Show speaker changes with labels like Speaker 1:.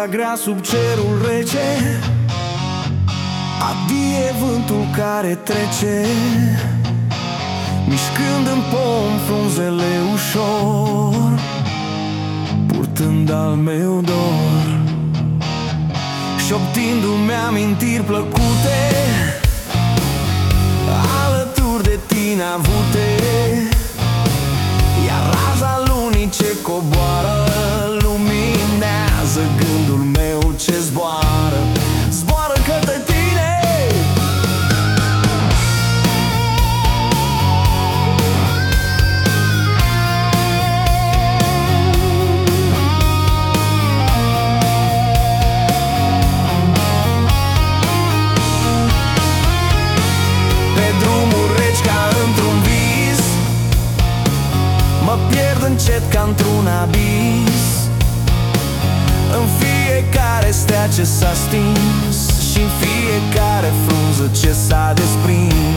Speaker 1: noaptea grea sub cerul rece, adie vântul care trece, mișcând în pom frunzele ușor, purtând al meu dor, șoptindu-mi amintiri plăcute, alături de tine avute. Iar raza lunii ce coboară luminează gândul meu ce zboară, zboară către tine. Mă pierd încet ca într-un abis, în fiecare stea ce s-a stins și în fiecare frunză ce s-a desprins.